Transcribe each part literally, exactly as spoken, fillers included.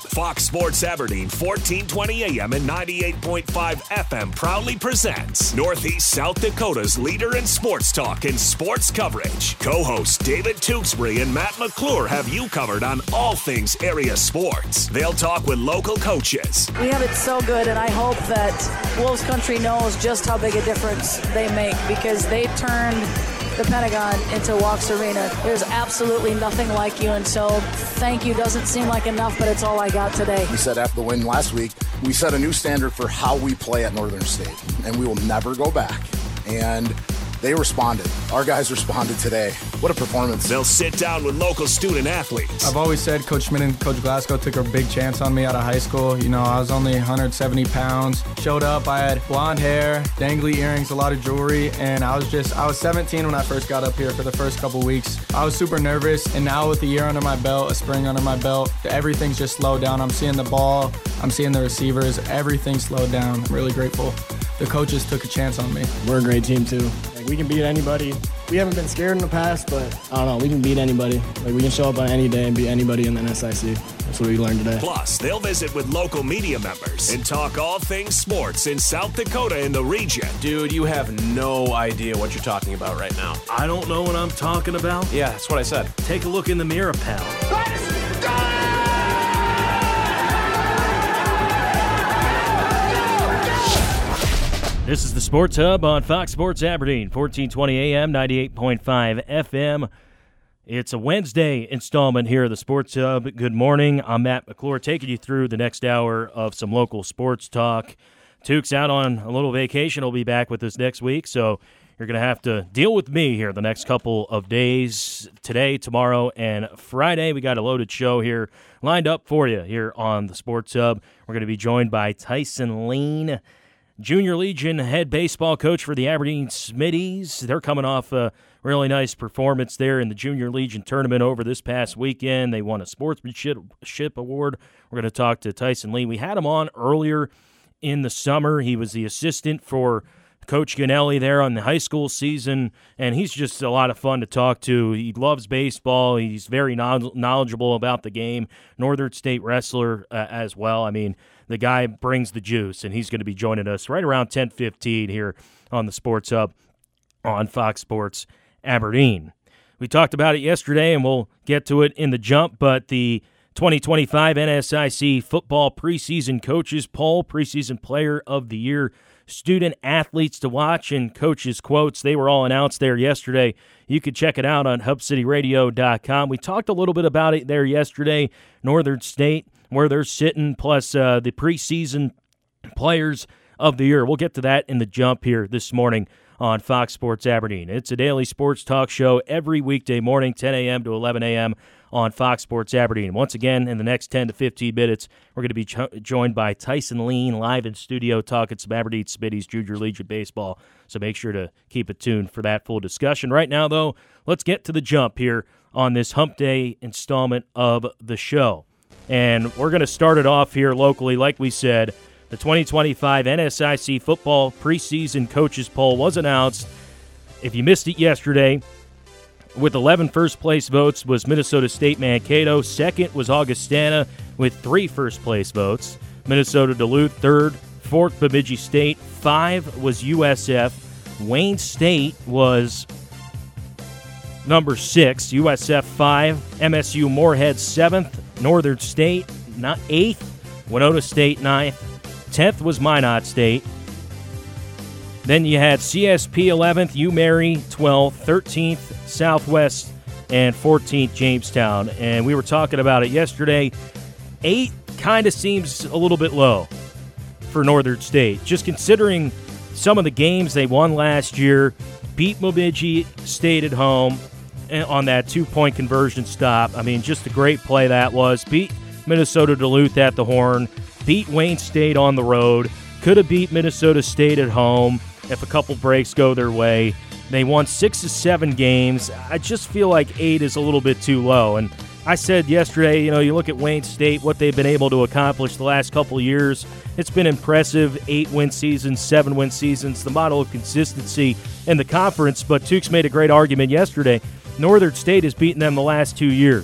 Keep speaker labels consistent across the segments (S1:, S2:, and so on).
S1: Fox Sports Aberdeen, fourteen twenty A M and ninety-eight point five F M proudly presents Northeast South Dakota's leader in sports talk and sports coverage. Co-hosts David Tewksbury and Matt McClure have you covered on all things area sports. They'll talk with local coaches.
S2: We have it so good, and I hope that Wolves Country knows just how big a difference they make, because they turned the Pentagon into Walks Arena. There's absolutely nothing like you, and so thank you doesn't seem like enough, but it's all I got today.
S3: We said after the win last week, we set a new standard for how we play at Northern State, and we will never go back. And they responded. Our guys responded today. What a performance.
S1: They'll sit down with local student athletes.
S4: I've always said Coach Schmidt and Coach Glasgow took a big chance on me out of high school. You know, I was only one hundred seventy pounds. Showed up, I had blonde hair, dangly earrings, a lot of jewelry, and I was just, I was seventeen when I first got up here for the first couple weeks. I was super nervous, and now with a year under my belt, a spring under my belt, everything's just slowed down. I'm seeing the ball, I'm seeing the receivers, everything slowed down. I'm really grateful. The coaches took a chance on me.
S5: We're a great team too. Like, we can beat anybody. We haven't been scared in the past, but I don't know, we can beat anybody. Like, we can show up on any day and beat anybody in the N S I C. That's what we learned today.
S1: Plus, they'll visit with local media members and talk all things sports in South Dakota and the region.
S6: Dude, you have no idea what you're talking about right now.
S7: I don't know what I'm talking about?
S6: Yeah, that's what I said.
S7: Take a look in the mirror, pal.
S8: Let's go!
S9: This is the Sports Hub on Fox Sports Aberdeen, fourteen twenty A M, ninety-eight point five F M. It's a Wednesday installment here of the Sports Hub. Good morning. I'm Matt McClure, taking you through the next hour of some local sports talk. Tuke's out on a little vacation. He'll be back with us next week, so you're going to have to deal with me here the next couple of days. Today, tomorrow, and Friday, we got a loaded show here lined up for you here on the Sports Hub. We're going to be joined by Tyson Lean, Junior Legion head baseball coach for the Aberdeen Smitties. They're coming off a really nice performance there in the Junior Legion tournament over this past weekend. They won a sportsmanship award. We're going to talk to Tyson Lean. We had him on earlier in the summer. He was the assistant for Coach Ganelli there on the high school season, and he's just a lot of fun to talk to. He loves baseball. He's very knowledgeable about the game. Northern State wrestler uh, as well. I mean, the guy brings the juice, and he's going to be joining us right around ten fifteen here on the Sports Hub on Fox Sports Aberdeen. We talked about it yesterday, and we'll get to it in the jump, but the twenty twenty-five N S I C Football Preseason Coaches Poll, Preseason Player of the Year, student athletes to watch, and coaches' quotes, they were all announced there yesterday. You could check it out on hub city radio dot com. We talked a little bit about it there yesterday, Northern State, where they're sitting, plus uh, the preseason players of the year. We'll get to that in the jump here this morning on Fox Sports Aberdeen. It's a daily sports talk show every weekday morning, ten A M to eleven A M on Fox Sports Aberdeen. Once again, in the next ten to fifteen minutes, we're going to be jo- joined by Tyson Lean live in studio talking some Aberdeen Smitties Junior Legion baseball. So make sure to keep it tuned for that full discussion. Right now, though, let's get to the jump here on this Hump Day installment of the show. And we're going to start it off here locally. Like we said, the twenty twenty-five N S I C Football Preseason Coaches Poll was announced. If you missed it yesterday, with eleven first-place votes was Minnesota State Mankato. Second was Augustana with three first-place votes. Minnesota Duluth third. Fourth, Bemidji State. Five was U S F. Wayne State was number six. U S F five. M S U Moorhead seventh. Northern State not eighth. Winona State ninth. tenth was Minot State. Then you had C S P eleventh, U-Mary twelfth, thirteenth Southwest, and fourteenth Jamestown. And we were talking about it yesterday. Eight kind of seems a little bit low for Northern State, just considering some of the games they won last year. Beat Bemidji State at home on that two-point conversion stop. I mean, just a great play that was. Beat Minnesota Duluth at the Horn. Beat Wayne State on the road. Could have beat Minnesota State at home if a couple breaks go their way. They won six to seven games. I just feel like eight is a little bit too low. And I said yesterday, you know, you look at Wayne State, what they've been able to accomplish the last couple of years. It's been impressive. Eight-win seasons, seven-win seasons, the model of consistency in the conference. But Tukes made a great argument yesterday. Northern State has beaten them the last two years.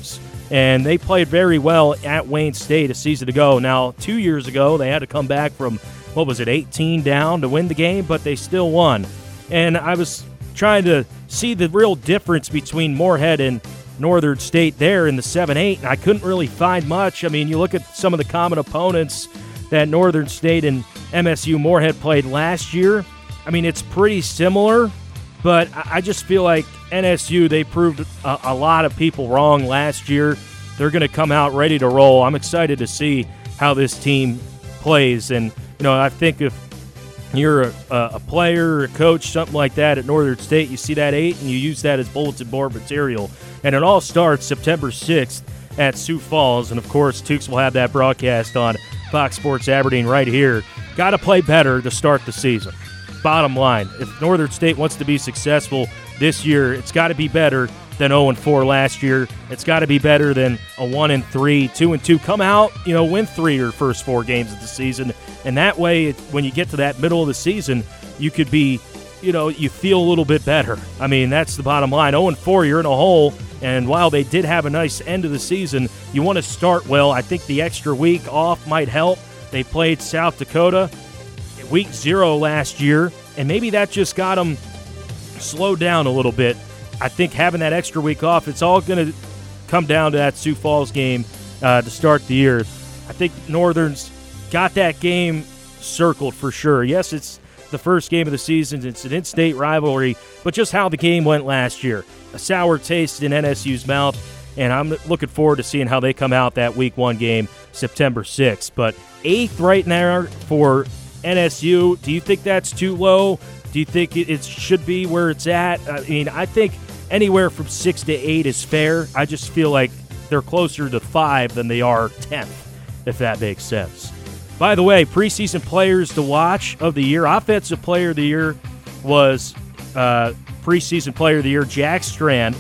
S9: And they played very well at Wayne State a season ago. Now, two years ago, they had to come back from, what was it, eighteen down to win the game, but they still won. And I was trying to see the real difference between Moorhead and Northern State there in the seven eight, and I couldn't really find much. I mean, you look at some of the common opponents that Northern State and M S U Moorhead played last year. I mean, it's pretty similar, but I just feel like N S U, they proved a, a lot of people wrong last year. They're going to come out ready to roll. I'm excited to see how this team plays. And, you know, I think if you're a, a player or a coach, something like that at Northern State, you see that eight and you use that as bulletin board material. And it all starts September sixth at Sioux Falls. And, of course, Tukes will have that broadcast on Fox Sports Aberdeen right here. Got to play better to start the season. Bottom line, if Northern State wants to be successful this year, it's got to be better than oh and four last year. It's got to be better than a one and three, two and two. Come out, you know, win three or first four games of the season. And that way, when you get to that middle of the season, you could be, you know, you feel a little bit better. I mean, that's the bottom line. oh and four, you're in a hole. And while they did have a nice end of the season, you want to start well. I think the extra week off might help. They played South Dakota week zero last year, and maybe that just got them slowed down a little bit. I think having that extra week off, it's all going to come down to that Sioux Falls game uh, to start the year. I think Northern's got that game circled for sure. Yes, it's the first game of the season. It's an in-state rivalry, but just how the game went last year. A sour taste in N S U's mouth, and I'm looking forward to seeing how they come out that week one game, September sixth. But eighth right now for N S U, do you think that's too low? Do you think it should be where it's at? I mean, I think anywhere from six to eight is fair. I just feel like they're closer to five than they are tenth, if that makes sense. By the way, preseason players to watch of the year, offensive player of the year was uh, preseason player of the year, Jack Strand.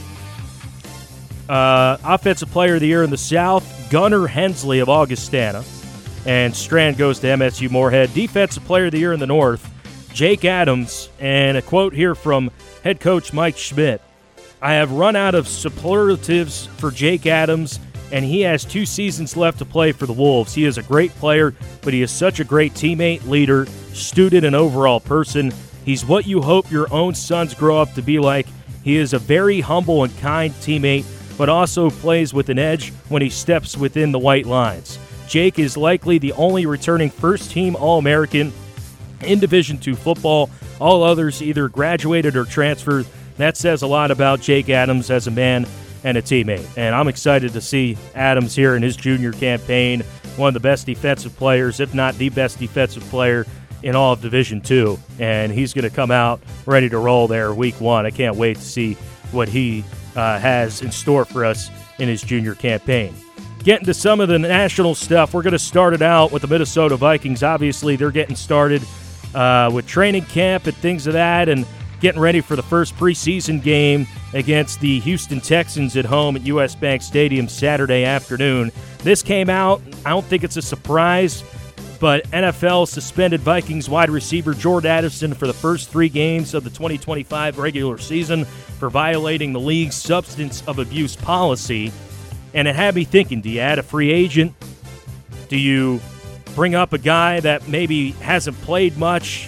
S9: Uh, offensive player of the year in the South, Gunnar Hensley of Augustana. And Strand goes to M S U Moorhead. Defensive player of the year in the North, Jake Adams. And a quote here from head coach Mike Schmidt. I have run out of superlatives for Jake Adams, and he has two seasons left to play for the Wolves. He is a great player, but he is such a great teammate, leader, student, and overall person. He's what you hope your own sons grow up to be like. He is a very humble and kind teammate, but also plays with an edge when he steps within the white lines. Jake is likely the only returning first-team All-American in Division two football. All others either graduated or transferred. That says a lot about Jake Adams as a man and a teammate. And I'm excited to see Adams here in his junior campaign, one of the best defensive players, if not the best defensive player in all of Division two. And he's going to come out ready to roll there week one. I can't wait to see what he uh, has in store for us in his junior campaign. Getting to some of the national stuff, we're going to start it out with the Minnesota Vikings. Obviously, they're getting started uh, with training camp and things of that, and getting ready for the first preseason game against the Houston Texans at home at U S. Bank Stadium Saturday afternoon. This came out. I don't think it's a surprise, but N F L suspended Vikings wide receiver Jordan Addison for the first three games of the twenty twenty-five regular season for violating the league's substance of abuse policy. And it had me thinking, do you add a free agent? Do you bring up a guy that maybe hasn't played much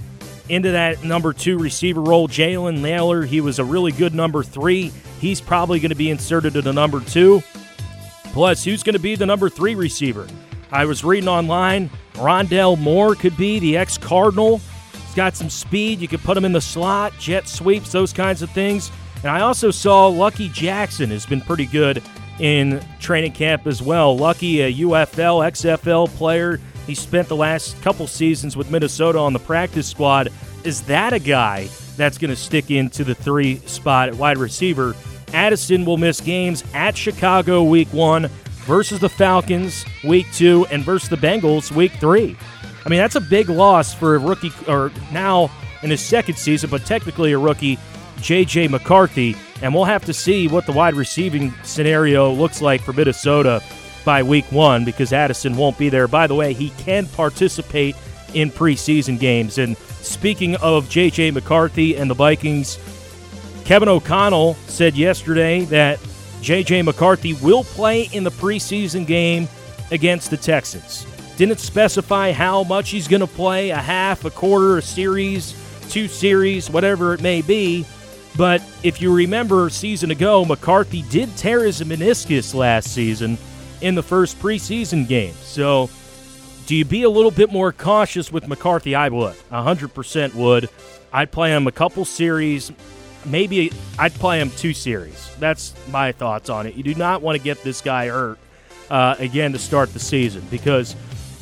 S9: into that number two receiver role? Jalen Naylor, he was a really good number three. He's probably going to be inserted to the number two. Plus, who's going to be the number three receiver? I was reading online, Rondell Moore could be the ex-Cardinal. He's got some speed. You could put him in the slot, jet sweeps, those kinds of things. And I also saw Lucky Jackson has been pretty good in training camp as well. Lucky, a U F L, X F L player. He spent the last couple seasons with Minnesota on the practice squad. Is that a guy that's going to stick into the three spot at wide receiver? Addison will miss games at Chicago week one versus the Falcons week two and versus the Bengals week three. I mean, that's a big loss for a rookie, or now in his second season, but technically a rookie, J J McCarthy. And we'll have to see what the wide receiving scenario looks like for Minnesota by week one, because Addison won't be there. By the way, he can participate in preseason games. And speaking of J J McCarthy and the Vikings, Kevin O'Connell said yesterday that J J. McCarthy will play in the preseason game against the Texans. Didn't specify how much he's going to play, a half, a quarter, a series, two series, whatever it may be. But if you remember a season ago, McCarthy did tear his meniscus last season in the first preseason game. So do you be a little bit more cautious with McCarthy? I would. one hundred percent would. I'd play him a couple series. Maybe I'd play him two series. That's my thoughts on it. You do not want to get this guy hurt uh, again to start the season because,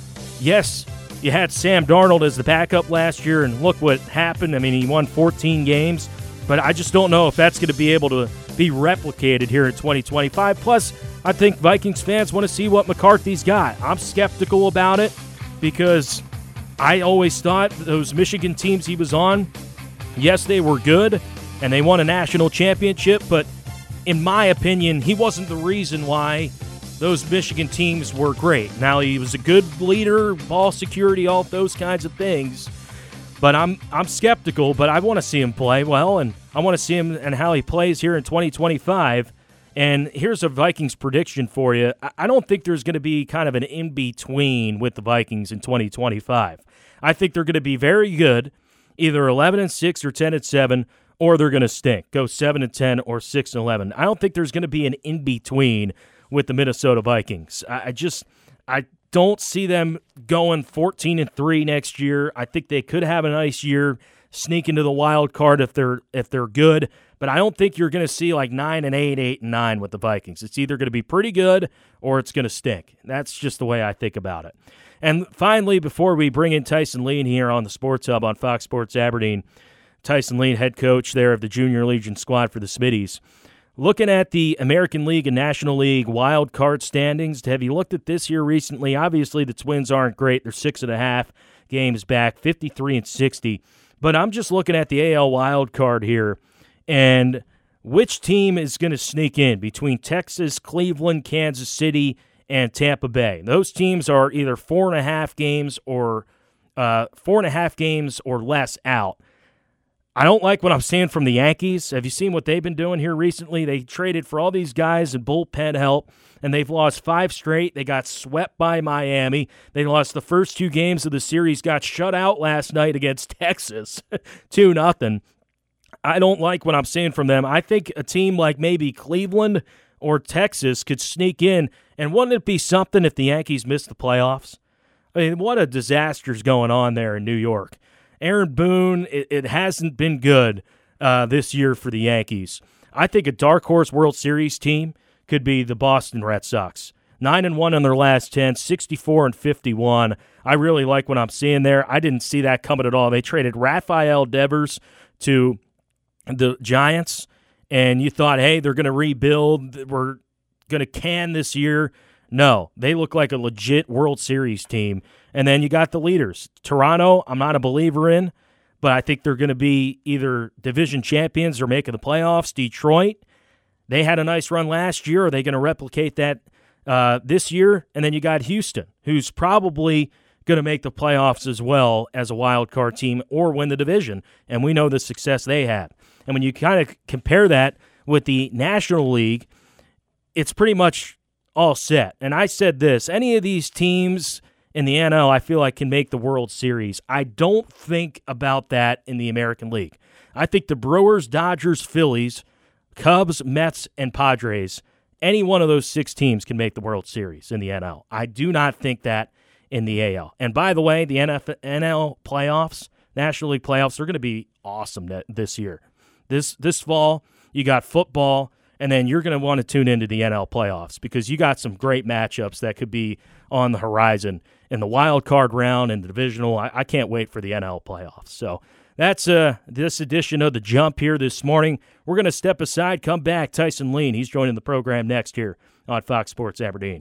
S9: yes, you had Sam Darnold as the backup last year, and look what happened. I mean, he won fourteen games, but I just don't know if that's going to be able to be replicated here in twenty twenty-five. Plus, I think Vikings fans want to see what McCarthy's got. I'm skeptical about it because I always thought those Michigan teams he was on, yes, they were good, and they won a national championship, but in my opinion, he wasn't the reason why those Michigan teams were great. Now, he was a good leader, ball security, all those kinds of things, but I'm I'm skeptical, but I want to see him play well, and I want to see him and how he plays here in twenty twenty-five. And here's a Vikings prediction for you. I don't think there's going to be kind of an in-between with the Vikings in twenty twenty-five. I think they're going to be very good, either eleven and six or ten and seven, or they're going to stink, go seven and ten or six and eleven. I don't think there's going to be an in-between with the Minnesota Vikings. I just I don't see them going fourteen and three next year. I think they could have a nice year, sneak into the wild card if they're if they're good, but I don't think you're going to see like nine and eight, eight and nine with the Vikings. It's either going to be pretty good or it's going to stink. That's just the way I think about it. And finally, before we bring in Tyson Lean here on the Sports Hub on Fox Sports Aberdeen, Tyson Lean, head coach there of the Junior Legion squad for the Smitties. Looking at the American League and National League wild card standings, have you looked at this year recently? Obviously, the Twins aren't great. They're six and a half games back, fifty-three and sixty. But I'm just looking at the A L wild card here, and which team is going to sneak in between Texas, Cleveland, Kansas City, and Tampa Bay? Those teams are either four and a half games or uh, four and a half games or less out. I don't like what I'm seeing from the Yankees. Have you seen what they've been doing here recently? They traded for all these guys and bullpen help, and they've lost five straight. They got swept by Miami. They lost the first two games of the series, got shut out last night against Texas, two nothing. I don't like what I'm seeing from them. I think a team like maybe Cleveland or Texas could sneak in, and wouldn't it be something if the Yankees missed the playoffs? I mean, what a disaster's going on there in New York. Aaron Boone, it, it hasn't been good uh, this year for the Yankees. I think a dark horse World Series team could be the Boston Red Sox. Nine and one in their last ten, sixty-four and fifty-one. I really like what I'm seeing there. I didn't see that coming at all. They traded Rafael Devers to the Giants, and you thought, hey, they're going to rebuild. We're going to can this year. No, they look like a legit World Series team. And then you got the leaders. Toronto, I'm not a believer in, but I think they're going to be either division champions or making the playoffs. Detroit, they had a nice run last year. Are they going to replicate that uh, this year? And then you got Houston, who's probably going to make the playoffs as well as a wild card team or win the division. And we know the success they had. And when you kind of compare that with the National League, it's pretty much all set. And I said this, any of these teams in the N L I feel like can make the World Series. I don't think about that in the American League. I think the Brewers, Dodgers, Phillies, Cubs, Mets, and Padres, any one of those six teams can make the World Series in the N L. I do not think that in the A L. And by the way, the N L playoffs, National League playoffs, are going to be awesome this year. This this fall, you got football, and then you're going to want to tune into the N L playoffs because you got some great matchups that could be on the horizon in the wild card round and the divisional. I, I can't wait for the N L playoffs. So that's uh, this edition of The Jump here this morning. We're going to step aside, come back. Tyson Lean, he's joining the program next here on Fox Sports Aberdeen.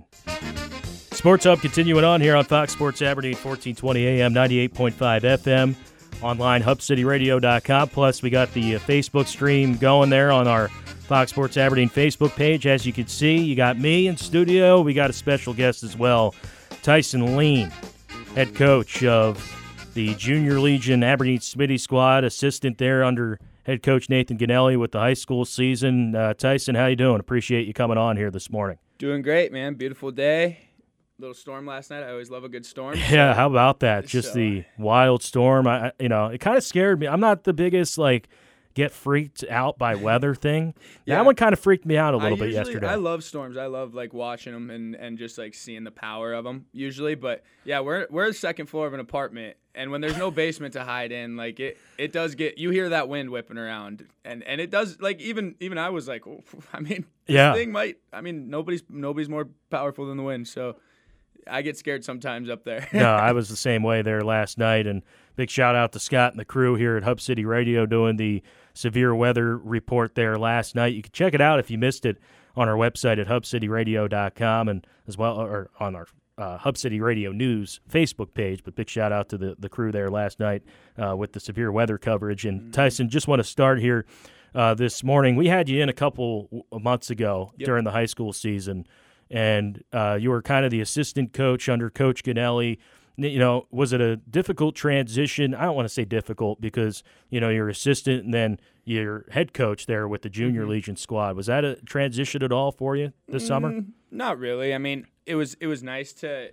S9: Sports Hub continuing on here on Fox Sports Aberdeen, fourteen twenty A M, ninety-eight point five F M. Online, hub city radio dot com. Plus, we got the uh, Facebook stream going there on our Fox Sports Aberdeen Facebook page. As you can see, you got me in studio. We got a special guest as well, Tyson Lean, head coach of the Junior Legion Aberdeen Smitty squad, assistant there under head coach Nathan Ganelli with the high school season. Uh, Tyson, how you doing? Appreciate you coming on here this morning.
S8: Doing great, man. Beautiful day. Little storm last night. I always love a good storm.
S9: Yeah, how about that? Just
S8: so,
S9: the wild storm. I, you know, it kind of scared me. I'm not the biggest like get freaked out by weather thing.
S8: Yeah.
S9: That one kind of freaked me out a little
S8: I
S9: bit
S8: usually,
S9: yesterday.
S8: I love storms. I love like watching them and, and just like seeing the power of them usually. But yeah, we're we're the second floor of an apartment, and when there's no basement to hide in, like it it does get, you hear that wind whipping around, and and it does, like even even I was like, oh, I mean, this
S9: yeah.
S8: thing might. I mean, nobody's nobody's more powerful than the wind, so I get scared sometimes up there.
S9: No, I was the same way there last night, and big shout out to Scott and the crew here at Hub City Radio doing the severe weather report there last night. You can check it out if you missed it on our website at hub city radio dot com, and as well, or on our uh, Hub City Radio News Facebook page. But big shout out to the, the crew there last night uh, with the severe weather coverage. And mm-hmm. Tyson, just want to start here uh, this morning. We had you in a couple of months ago yep. during the high school season, and uh, you were kind of the assistant coach under Coach Ganelli. You know, was it a difficult transition? I don't want to say difficult because, you know, you're assistant and then you're head coach there with the Junior mm-hmm. Legion squad. Was that a transition at all for you this mm, summer?
S8: Not really. I mean, it was it was nice to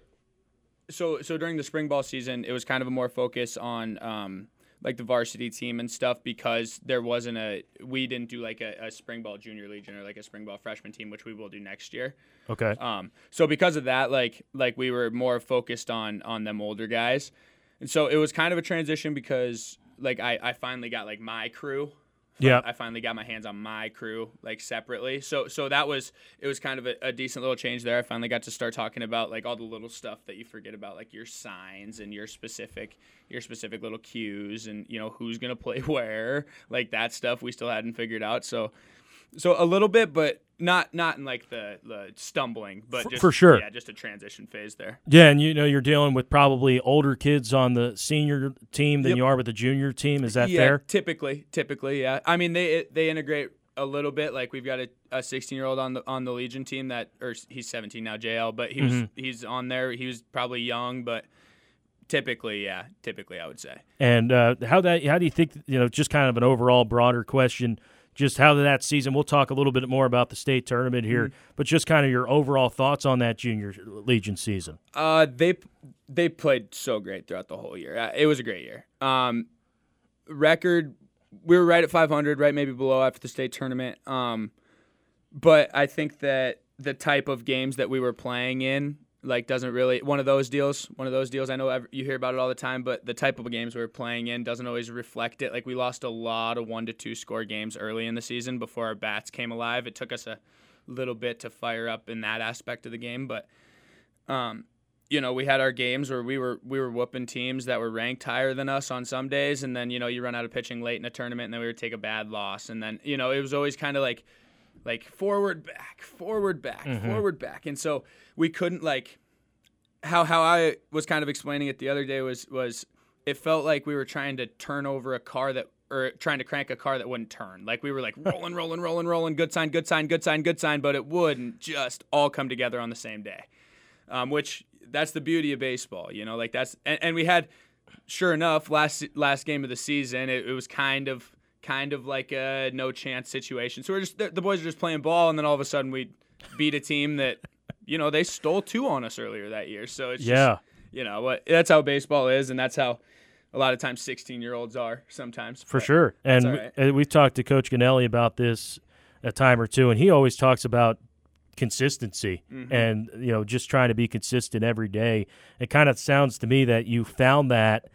S8: so so during the spring ball season, it was kind of a more focus on um, like the varsity team and stuff, because there wasn't a we didn't do like a, a spring ball Junior Legion or like a spring ball freshman team, which we will do next year.
S9: Okay.
S8: Um. So because of that, like like we were more focused on on them older guys, and so it was kind of a transition because like I I finally got like my crew.
S9: Yeah.
S8: I finally got my hands on my crew like separately. So so that was it was kind of a, a decent little change there. I finally got to start talking about like all the little stuff that you forget about, like your signs and your specific your specific little cues, and you know who's gonna play where, like that stuff we still hadn't figured out. So so a little bit, but not not in like the, the stumbling, but just,
S9: for sure,
S8: yeah, just a transition phase there.
S9: Yeah, and you know you're dealing with probably older kids on the senior team than
S8: yep.
S9: you are with the junior team. Is that
S8: yeah,
S9: fair?
S8: Typically, typically, yeah. I mean, they they integrate a little bit. Like we've got a, a sixteen year old on the on the Legion team that, or he's seventeen now, J L, but he was mm-hmm. he's on there. He was probably young, but typically, yeah, typically I would say.
S9: And uh, how that how do you think, you know, just kind of an overall broader question, just how that season, we'll talk a little bit more about the state tournament here, mm-hmm. but just kind of your overall thoughts on that Junior Legion season.
S8: Uh, they they played so great throughout the whole year. It was a great year. Um, record, we were right at five hundred, right maybe below after the state tournament. Um, but I think that the type of games that we were playing in, like, doesn't really one of those deals. One of those deals. I know every, you hear about it all the time, but the type of games we were playing in doesn't always reflect it. Like, we lost a lot of one to two score games early in the season before our bats came alive. It took us a little bit to fire up in that aspect of the game, but um, you know, we had our games where we were we were whooping teams that were ranked higher than us on some days, and then you know you run out of pitching late in a tournament, and then we would take a bad loss, and then you know it was always kind of like like forward back, forward back, mm-hmm. forward back, and so we couldn't like. How how I was kind of explaining it the other day was was it felt like we were trying to turn over a car that or trying to crank a car that wouldn't turn. Like we were like rolling, rolling, rolling, rolling, good sign, good sign, good sign, good sign, but it wouldn't just all come together on the same day. Um, which that's the beauty of baseball, you know. Like that's and, and we had, sure enough, last last game of the season, it, it was kind of kind of like a no chance situation. So we're just the, the boys are just playing ball, and then all of a sudden we beat a team that. You know, they stole two on us earlier that year. So it's
S9: yeah.
S8: just, you know, what that's how baseball is, and that's how a lot of times sixteen-year-olds are sometimes.
S9: For sure. And
S8: right.
S9: we, we've talked to Coach Ganelli about this a time or two, and he always talks about consistency mm-hmm. and, you know, just trying to be consistent every day. It kind of sounds to me that you found that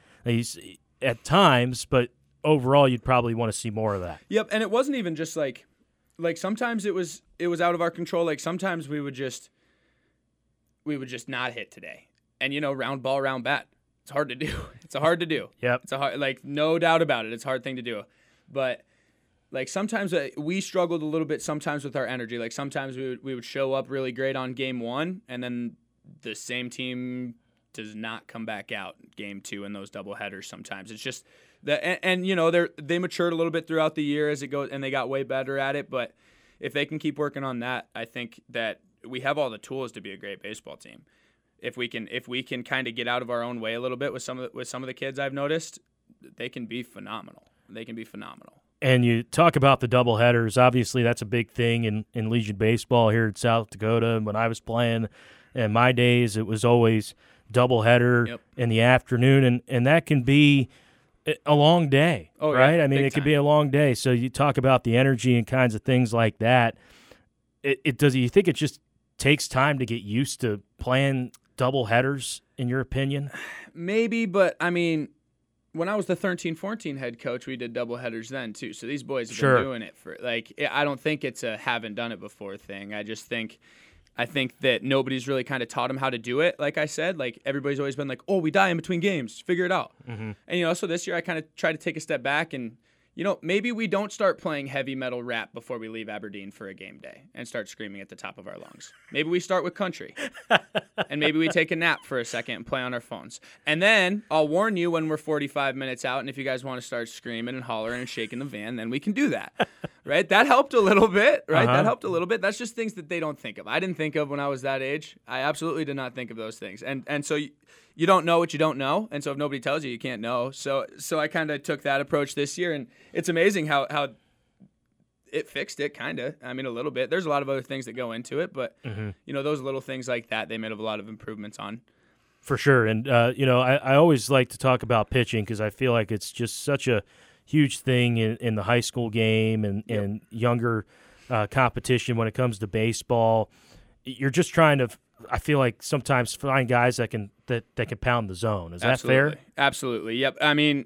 S9: at times, but overall you'd probably want to see more of that.
S8: Yep, and it wasn't even just like – like sometimes it was it was out of our control. Like sometimes we would just – we would just not hit today. And, you know, round ball, round bat. It's hard to do. It's a hard to do.
S9: Yep.
S8: It's a hard, like, no doubt about it. It's a hard thing to do. But, like, sometimes we struggled a little bit sometimes with our energy. Like, sometimes we would, we would show up really great on game one, and then the same team does not come back out game two in those double headers sometimes. It's just that, and, and you know, they they matured a little bit throughout the year as it goes, and they got way better at it. But if they can keep working on that, I think that we have all the tools to be a great baseball team. If we can, if we can kind of get out of our own way a little bit with some of the, with some of the kids I've noticed, they can be phenomenal. They can be phenomenal.
S9: And you talk about the doubleheaders. Obviously, that's a big thing in, in Legion baseball here in South Dakota. And when I was playing in my days, it was always doubleheader
S8: Yep.
S9: in the afternoon, and, and that can be a long day,
S8: oh,
S9: right?
S8: Yeah,
S9: I mean, it
S8: time.
S9: could be a long day. So you talk about the energy and kinds of things like that. It, it does. You think it just takes time to get used to playing doubleheaders, in your opinion?
S8: Maybe, but I mean, when I was the thirteen fourteen head coach, we did double headers then too. So these boys have
S9: Sure.
S8: been doing it for like I don't think it's a haven't done it before thing. I just think I think that nobody's really kind of taught them how to do it. Like I said, like everybody's always been like, "Oh, we die in between games. Figure it out."
S9: Mm-hmm.
S8: And you know, so this year I kind of tried to take a step back and you know, maybe we don't start playing heavy metal rap before we leave Aberdeen for a game day and start screaming at the top of our lungs. Maybe we start with country. And maybe we take a nap for a second and play on our phones. And then I'll warn you when we're forty-five minutes out, and if you guys want to start screaming and hollering and shaking the van, then we can do that. Right? That helped a little bit, right?
S9: Uh-huh.
S8: That helped a little bit. That's just things that they don't think of. I didn't think of when I was that age. I absolutely did not think of those things. And and so you, you don't know what you don't know, and so if nobody tells you, you can't know. So so I kind of took that approach this year, and it's amazing how how it fixed it, kind of. I mean, a little bit. There's a lot of other things that go into it, but
S9: Mm-hmm.
S8: you know, those little things like that, they made a lot of improvements on.
S9: For sure. And, uh, you know, I, I always like to talk about pitching because I feel like it's just such a huge thing in, in the high school game and,
S8: Yep.
S9: and younger uh, competition when it comes to baseball. You're just trying to, I feel like, sometimes find guys that can that, that can pound the zone. Is
S8: Absolutely.
S9: that fair?
S8: Absolutely. Yep. I mean,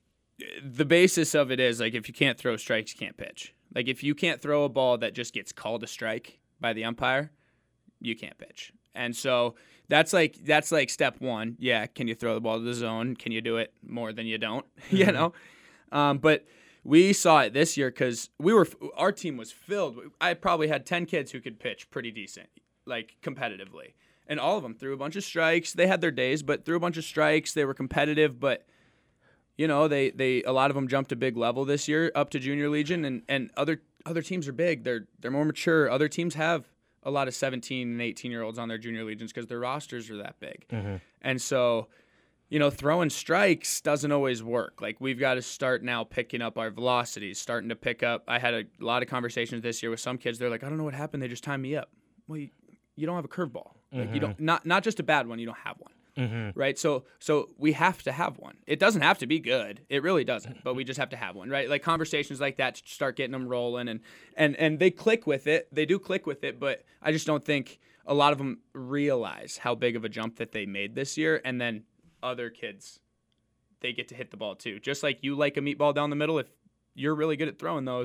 S8: the basis of it is, like, if you can't throw strikes, you can't pitch. Like, if you can't throw a ball that just gets called a strike by the umpire, you can't pitch. And so that's like that's like step one. Yeah, can you throw the ball to the zone? Can you do it more than you don't?
S9: Mm-hmm.
S8: you know? Um, but we saw it this year because we were our team was filled. I probably had ten kids who could pitch pretty decent, like competitively. And all of them threw a bunch of strikes. They had their days, but threw a bunch of strikes. They were competitive, but you know, they, they a lot of them jumped a big level this year up to Junior Legion, and, and other other teams are big. They're they're more mature. Other teams have a lot of seventeen and eighteen year olds on their Junior Legions because their rosters are that big.
S9: Mm-hmm.
S8: And so, you know, throwing strikes doesn't always work. Like, we've got to start now picking up our velocities, starting to pick up. I had a lot of conversations this year with some kids. They're like, I don't know what happened. They just timed me up. Well, you, you don't have a curveball. Like,
S9: Mm-hmm.
S8: you don't not not just a bad one. You don't have one.
S9: Mm-hmm.
S8: Right? So so we have to have one. It doesn't have to be good. It really doesn't. But we just have to have one, right? Like, conversations like that to start getting them rolling, and and and they click with it. They do click with it, but I just don't think a lot of them realize how big of a jump that they made this year. And then other kids, they get to hit the ball too. Just like you like a meatball down the middle, if you're really good at throwing those,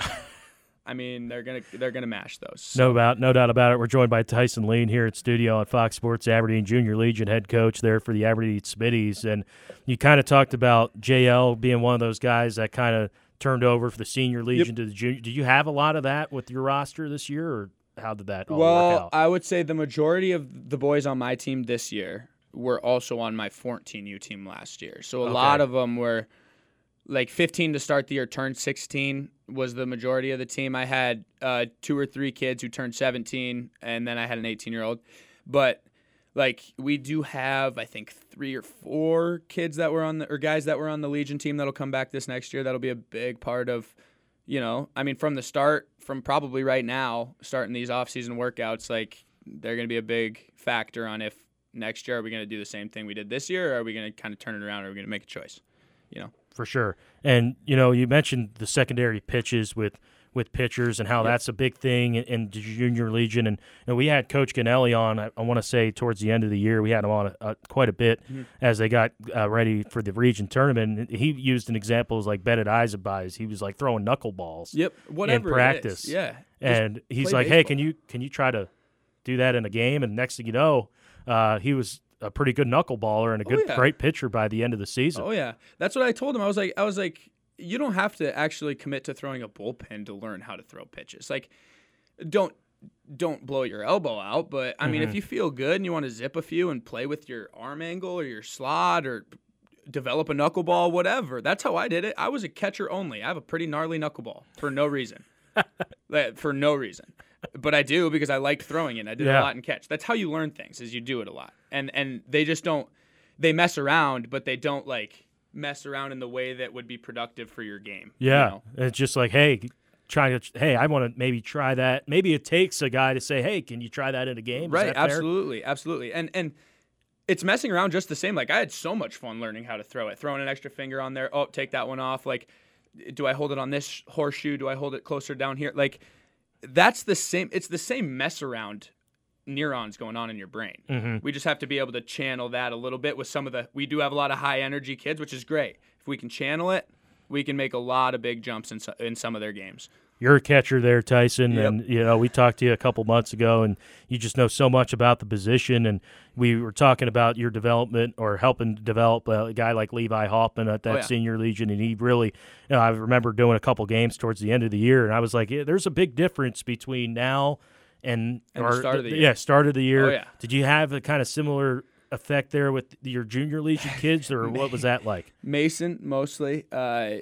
S8: I mean, they're gonna they're gonna mash those.
S9: No doubt, no doubt about it. We're joined by Tyson Lean here at studio on Fox Sports Aberdeen, Junior Legion head coach there for the Aberdeen Smitties. And you kind of talked about J L being one of those guys that kind of turned over for the Senior Legion
S8: Yep.
S9: to the Junior. Do you have a lot of that with your roster this year, or how did that all
S8: well,
S9: work out?
S8: I would say the majority of the boys on my team this year were also on my fourteen U team last year. So a
S9: Okay.
S8: lot of them were like fifteen to start the year, turned sixteen was the majority of the team. I had uh, two or three kids who turned seventeen, and then I had an eighteen-year-old. But like, we do have, I think, three or four kids that were on the or guys that were on the Legion team that'll come back this next year. That'll be a big part of, you know, I mean, from the start, from probably right now, starting these off-season workouts, like, they're going to be a big factor on if next year are we going to do the same thing we did this year, or are we going to kind of turn it around, or are we going to make a choice, you know?
S9: For sure. And, you know, you mentioned the secondary pitches with, with pitchers and how
S8: Yep.
S9: that's a big thing in, in the Junior Legion. And you know, we had Coach Ganelli on, I, I want to say, towards the end of the year. We had him on uh, quite a bit
S8: Mm-hmm.
S9: as they got uh, ready for the region tournament. He used an example as like Bennett Isabais. He was like throwing knuckleballs
S8: Yep, whatever
S9: in practice.
S8: it is. Yeah.
S9: And he's
S8: play
S9: like, hey,
S8: baseball.
S9: can you can you try to do that in a game? And next thing you know, uh, he was a pretty good knuckleballer and a
S8: Oh,
S9: good,
S8: yeah.
S9: great pitcher by the end of the season.
S8: Oh yeah, that's what I told him. I was like, I was like, you don't have to actually commit to throwing a bullpen to learn how to throw pitches. Like, don't don't blow your elbow out. But I mean,
S9: Mhm.
S8: if you feel good and you want to zip a few and play with your arm angle or your slot or develop a knuckleball, whatever. That's how I did it. I was a catcher only. I have a pretty gnarly knuckleball for no reason. Like, for no reason. But I do because I liked throwing it. I did
S9: Yeah.
S8: a lot in catch. That's how you learn things, is you do it a lot. And and they just don't, they mess around, but they don't like mess around in the way that would be productive for your game.
S9: Yeah,
S8: you know?
S9: It's just like, hey, trying to, hey, I want to maybe try that. Maybe it takes a guy to say, hey, can you try that in a game? Is
S8: right?
S9: that fair?
S8: Absolutely, absolutely. And and it's messing around just the same. Like I had so much fun learning how to throw it, throwing an extra finger on there. Oh, take that one off. Like, do I hold it on this horseshoe? Do I hold it closer down here? Like, that's the same. It's the same mess around neurons going on in your brain.
S9: Mm-hmm.
S8: We just have to be able to channel that a little bit with some of the, we do have a lot of high energy kids, which is great. If we can channel it, we can make a lot of big jumps in, in some of their games.
S9: You're a catcher there, Tyson,
S8: Yep.
S9: and you know we talked to you a couple months ago, and you just know so much about the position. And we were talking about your development or helping develop a guy like Levi Hoffman at that
S8: Oh, yeah.
S9: senior legion, and he really, you know, I remember doing a couple games towards the end of the year, and I was like, yeah, there's a big difference between now and,
S8: And the
S9: or
S8: start of the year.
S9: yeah, start of the year.
S8: Oh, yeah.
S9: Did you have a kind of similar effect there with your junior legion kids, or what was that like?
S8: Mason, mostly. Uh,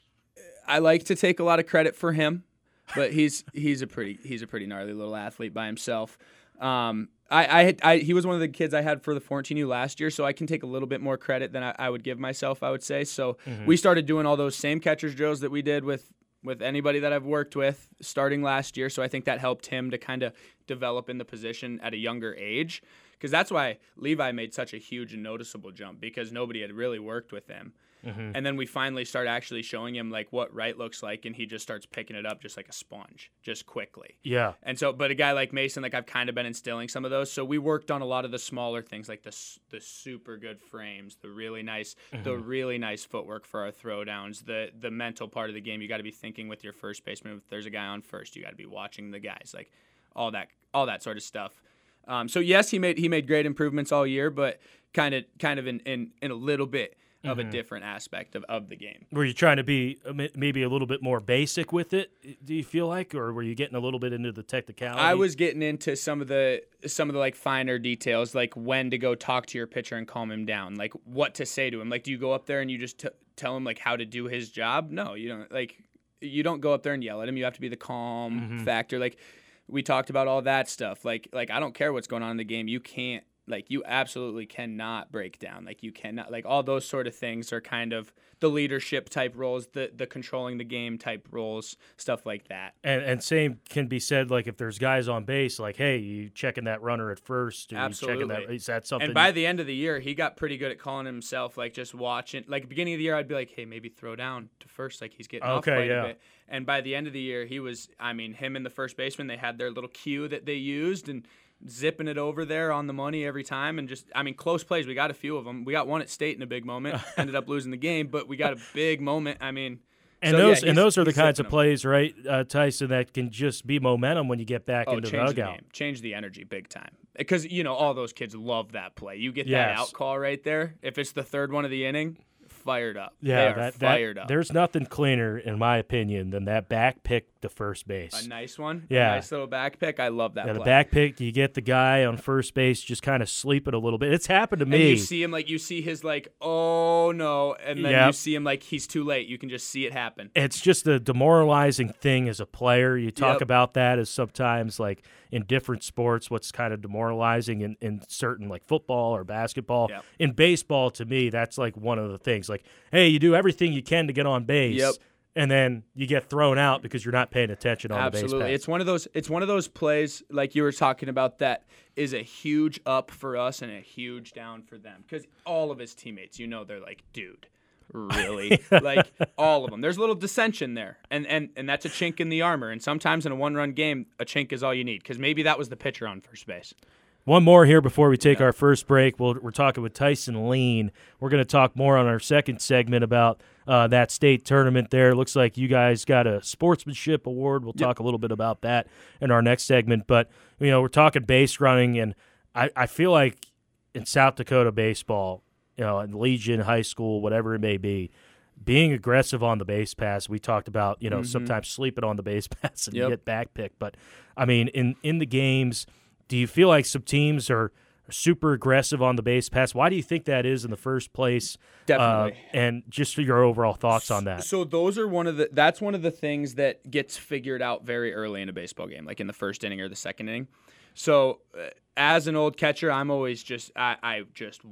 S8: I like to take a lot of credit for him, but he's he's a pretty he's a pretty gnarly little athlete by himself. Um, I, I, had, I he was one of the kids I had for the fourteen U last year, so I can take a little bit more credit than I, I would give myself, I would say. So
S9: Mm-hmm.
S8: we started doing all those same catcher's drills that we did with with anybody that I've worked with starting last year. So I think that helped him to kind of develop in the position at a younger age, because that's why Levi made such a huge and noticeable jump, because nobody had really worked with him.
S9: Mm-hmm.
S8: And then we finally start actually showing him like what right looks like, and he just starts picking it up just like a sponge, just quickly.
S9: Yeah.
S8: And so, but a guy like Mason, like I've kind of been instilling some of those. So we worked on a lot of the smaller things, like the s- the super good frames, the really nice,
S9: Mm-hmm.
S8: the really nice footwork for our throwdowns, the the mental part of the game. You got to be thinking with your first baseman. If there's a guy on first, you got to be watching the guys, like all that, all that sort of stuff. Um, so yes, he made he made great improvements all year, but kind of kind of in in, in a little bit of
S9: Mm-hmm.
S8: a different aspect of, of the game.
S9: Were you trying to be uh, m- maybe a little bit more basic with it? Do you feel like, or were you getting a little bit into the technicality?
S8: I was getting into some of the some of the like finer details, like when to go talk to your pitcher and calm him down, like what to say to him. Like, do you go up there and you just t- tell him like how to do his job? No, you don't. Like, you don't go up there and yell at him. You have to be the calm
S9: Mm-hmm.
S8: factor. Like, we talked about all that stuff. Like, like I don't care what's going on in the game. You can't. Like, you absolutely cannot break down. Like, you cannot, like, all those sort of things are kind of the leadership type roles, the the controlling the game type roles, stuff like that.
S9: And and same can be said, like if there's guys on base, like, hey, you checking that runner at first? Or
S8: Absolutely.
S9: You checking that, is that something?
S8: And by the end of the year, he got pretty good at calling himself, like, just watching. Like, beginning of the year, I'd be like, hey, maybe throw down to first. Like, he's getting off
S9: Okay,
S8: quite
S9: yeah.
S8: a bit. And by the end of the year, he was, I mean, him and the first baseman, they had their little cue that they used, and zipping it over there on the money every time. And just, I mean, close plays. We got a few of them. We got one at State in a big moment. Ended up losing the game, but we got a big moment. I mean,
S9: and
S8: so,
S9: those
S8: yeah,
S9: and
S8: he's-
S9: those are the
S8: he's
S9: kinds of
S8: zipping 'em.
S9: plays, right, uh, Tyson, that can just be momentum when you get back
S8: Oh,
S9: into the
S8: change the
S9: dugout.
S8: game, change the energy big time. Because, you know, all those kids love that play. You get
S9: Yes.
S8: that out call right there. If it's the third one of the inning, fired up.
S9: Yeah,
S8: they are
S9: that,
S8: fired
S9: that,
S8: up.
S9: There's nothing cleaner, in my opinion, than that back pick to first base.
S8: A nice one.
S9: Yeah.
S8: A nice little back pick. I love that
S9: Yeah, the
S8: play.
S9: back pick, you get the guy on first base just kind of sleeping a little bit. It's happened to me.
S8: And you see him like, you see his like, oh no. And then
S9: Yep.
S8: you see him like, he's too late. You can just see it happen.
S9: It's just a demoralizing thing as a player. You talk
S8: Yep.
S9: about that as sometimes like in different sports, what's kind of demoralizing in, in certain like football or basketball.
S8: Yep.
S9: In baseball, to me, that's like one of the things. Like, hey, you do everything you can to get on base.
S8: Yep.
S9: And then you get thrown out because you're not paying attention on the base
S8: Absolutely.
S9: pass.
S8: It's one of those it's one of those plays like you were talking about that is a huge up for us and a huge down for them. Because all of his teammates, you know, they're like, dude, really? Like all of them. There's a little dissension there. And and and that's a chink in the armor. And sometimes in a one run game, a chink is all you need. Because maybe that was the pitcher on first base.
S9: One more here before we take our first break. We'll, we're talking with Tyson Lean. We're going to talk more on our second segment about uh, that state tournament there. Looks like you guys got a sportsmanship award. We'll talk a little bit about that in our next segment. But, you know, we're talking base running, and I, I feel like in South Dakota baseball, you know, in Legion, high school, whatever it may be, being aggressive on the base pass, we talked about, you know,
S8: Mm-hmm.
S9: sometimes sleeping on the base pass and
S8: Yep.
S9: get back picked. But, I mean, in, in the games – do you feel like some teams are super aggressive on the base pass? Why do you think that is in the first place?
S8: Definitely.
S9: Uh, and just your overall thoughts on that.
S8: So those are one of the that's one of the things that gets figured out very early in a baseball game, like in the first inning or the second inning. So uh, as an old catcher, I'm always just I, I just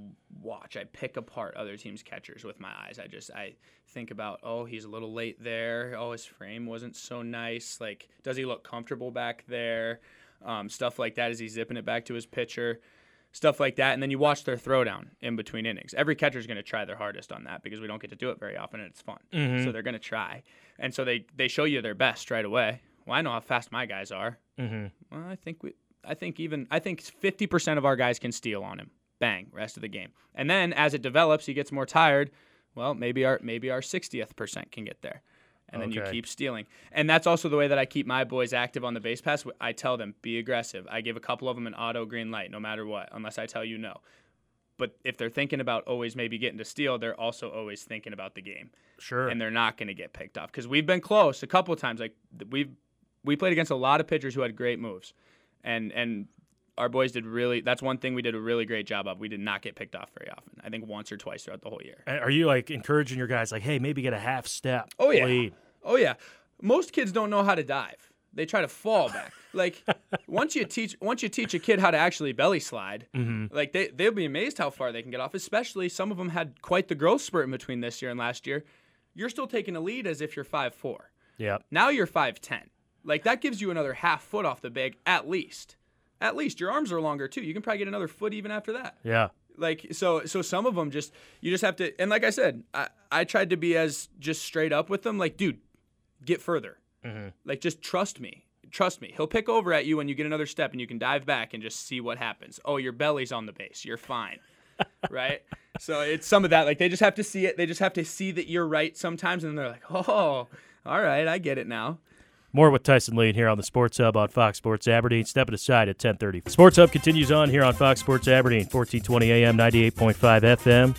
S8: watch. I pick apart other teams' catchers with my eyes. I just I think about, oh, he's a little late there. Oh, his frame wasn't so nice. Like, does he look comfortable back there? Um, stuff like that. Is he zipping it back to his pitcher? Stuff like that. And then you watch their throwdown in between innings. Every catcher is going to try their hardest on that because we don't get to do it very often and it's fun.
S9: Mm-hmm.
S8: So they're going to try. And so they, they show you their best right away. Well, I know how fast my guys are.
S9: Mm-hmm.
S8: Well, I think we, I think even, I think fifty percent of our guys can steal on him. Bang, rest of the game. And then as it develops, he gets more tired. Well, maybe our, maybe our sixtieth percent can get there. And then
S9: Okay.
S8: you keep stealing. And that's also the way that I keep my boys active on the base pass. I tell them, be aggressive. I give a couple of them an auto green light no matter what, unless I tell you no. But if they're thinking about always maybe getting to steal, they're also always thinking about the game.
S9: Sure.
S8: And they're not going to get picked off. Because we've been close a couple of times. Like we've we played against a lot of pitchers who had great moves. And and our boys did really – that's one thing we did a really great job of. We did not get picked off very often. I think once or twice throughout the whole year.
S9: And are you, like, encouraging your guys, like, hey, maybe get a half step
S8: Oh, yeah.
S9: lead?
S8: Oh, yeah. Most kids don't know how to dive. They try to fall back. Like once you teach once you teach a kid how to actually belly slide,
S9: Mm-hmm.
S8: like they they'll be amazed how far they can get off. Especially some of them had quite the growth spurt in between this year and last year. You're still taking a lead as if you're five four.
S9: Yeah.
S8: Now you're five ten. Like that gives you another half foot off the bag at least. At least your arms are longer too. You can probably get another foot even after that.
S9: Yeah.
S8: Like so so some of them just you just have to, and like I said, I, I tried to be as just straight up with them. Like, dude, get further.
S9: Mm-hmm.
S8: Like, just trust me. Trust me. He'll pick over at you when you get another step and you can dive back and just see what happens. Oh, your belly's on the base. You're fine. Right? So it's some of that. Like, they just have to see it. They just have to see that you're right sometimes. And then they're like, oh, all right, I get it now.
S9: More with Tyson Lean here on the Sports Hub on Fox Sports Aberdeen. Stepping aside at ten thirty. Sports Hub continues on here on Fox Sports Aberdeen, fourteen twenty A M, ninety-eight point five F M.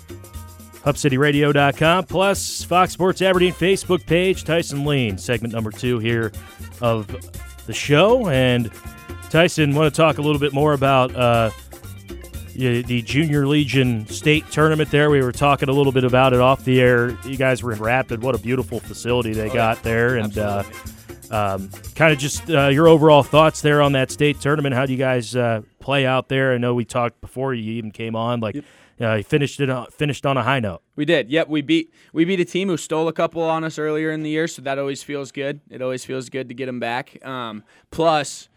S9: hub city radio dot com, plus Fox Sports Aberdeen Facebook page. Tyson Lean, segment number two here of the show. And Tyson, want to talk a little bit more about uh, the Junior Legion State Tournament there. We were talking a little bit about it off the air. You guys were in Rapid. What a beautiful facility they
S8: oh,
S9: got
S8: yeah.
S9: there. And uh,
S8: Absolutely.
S9: um, kind of just uh, your overall thoughts there on that state tournament. How do you guys uh, play out there? I know we talked before you even came on, like,
S8: Yep.
S9: Uh, he finished it on, finished on a high note.
S8: We did. Yep, we beat we beat a team who stole a couple on us earlier in the year, so that always feels good. It always feels good to get them back. Um, plus,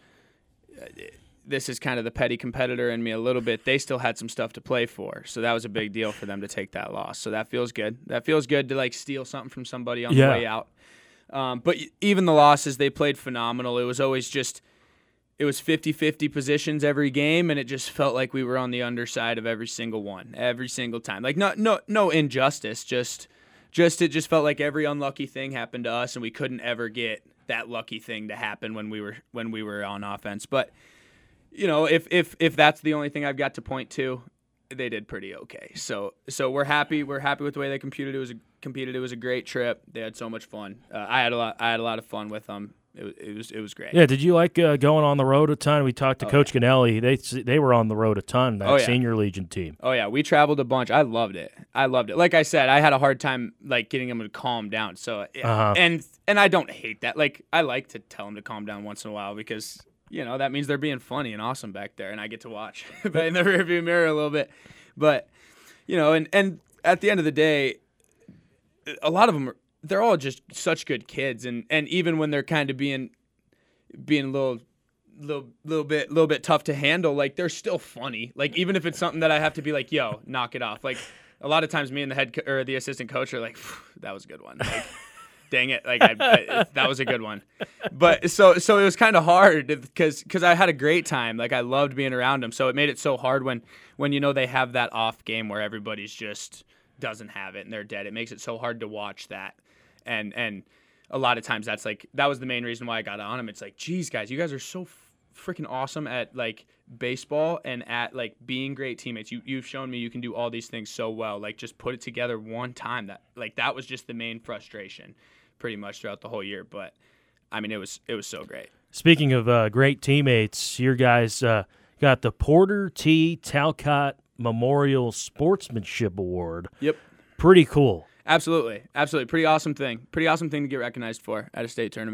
S8: this is kind of the petty competitor in me a little bit. They still had some stuff to play for, so that was a big deal for them to take that loss. So that feels good. That feels good to like steal something from somebody on
S9: Yeah.
S8: the way out. Um, but even the losses, they played phenomenal. It was always just. It was fifty-fifty positions every game, and it just felt like we were on the underside of every single one, every single time. Like no, no, no injustice. Just, just it just felt like every unlucky thing happened to us, and we couldn't ever get that lucky thing to happen when we were when we were on offense. But you know, if if if that's the only thing I've got to point to, they did pretty okay. So so we're happy. We're happy with the way they competed. It was a, competed. It was a great trip. They had so much fun. Uh, I had a lot. I had a lot of fun with them. It was, it was it was great.
S9: Yeah, did you like uh, going on the road a ton? We talked to
S8: Oh,
S9: Coach Ganelli. They they were on the road a ton, that
S8: Oh, yeah.
S9: Senior Legion team.
S8: Oh yeah, we traveled a bunch. I loved it. I loved it. Like I said, I had a hard time like getting them to calm down. So
S9: Uh-huh.
S8: and and I don't hate that. Like I like to tell them to calm down once in a while because you know that means they're being funny and awesome back there, and I get to watch but in the rearview mirror a little bit. But you know, and and at the end of the day, a lot of them are, they're all just such good kids, and and even when they're kind of being being a little little little bit little bit tough to handle, like they're still funny. Like even if it's something that I have to be like, yo, knock it off. Like a lot of times me and the head co- or the assistant coach are like, that was a good one. Like dang it, like I, I, that was a good one. But so so it was kind of hard because because I had a great time. Like I loved being around them. So it made it so hard when when you know they have that off game where everybody's just doesn't have it and they're dead. It makes it so hard to watch that. And and a lot of times that's like that was the main reason why I got on them. It's like, geez, guys, you guys are so f- freaking awesome at like baseball and at like being great teammates. You you've shown me you can do all these things so well. Like just put it together one time. That like that was just the main frustration, pretty much throughout the whole year. But I mean, it was it was so great.
S9: Speaking of uh, great teammates, your guys uh, got the Porter T. Talcott Memorial Sportsmanship Award.
S8: Yep.
S9: Pretty cool.
S8: Absolutely. Absolutely. Pretty awesome thing. Pretty awesome thing to get recognized for at a state tournament.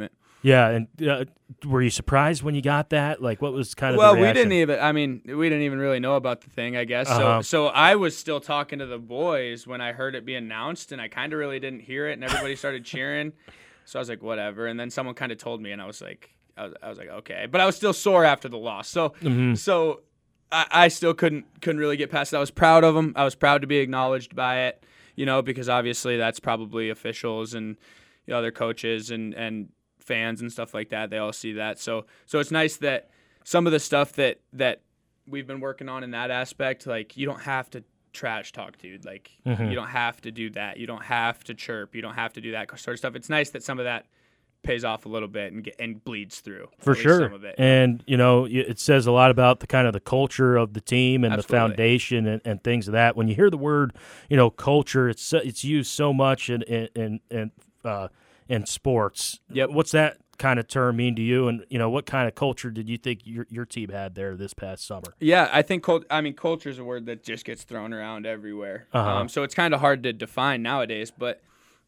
S9: Yeah, and uh, were you surprised when you got that? Like, what was kind of
S8: well,
S9: the
S8: we
S9: reaction?
S8: didn't even. I mean, we didn't even really know about the thing, I guess.
S9: Uh-huh.
S8: So, so I was still talking to the boys when I heard it be announced, and I kind of really didn't hear it, and everybody started cheering. So I was like, whatever. And then someone kind of told me, and I was like, I was, I was like, okay. But I was still sore after the loss. So,
S9: mm-hmm.
S8: so I, I still couldn't couldn't really get past it. I was proud of them. I was proud to be acknowledged by it, you know, because obviously that's probably officials and you know, other coaches and and. fans and stuff like that, they all see that. So so it's nice that some of the stuff that that we've been working on in that aspect, like you don't have to trash talk, dude. Like
S9: mm-hmm.
S8: you don't have to do that. You don't have to chirp. You don't have to do that sort of stuff. It's nice that some of that pays off a little bit and get, and bleeds through.
S9: For sure.
S8: Some of it.
S9: And, you know, it says a lot about the kind of the culture of the team and
S8: Absolutely.
S9: the foundation and, and things of that. When you hear the word, you know, culture, it's it's used so much in in in, uh, in sports.
S8: Yep.
S9: What's that kind of term mean to you? And, you know, what kind of culture did you think your your team had there this past summer?
S8: Yeah, I think cult- I mean culture is a word that just gets thrown around everywhere.
S9: Uh-huh.
S8: Um, so it's kind of hard to define nowadays, but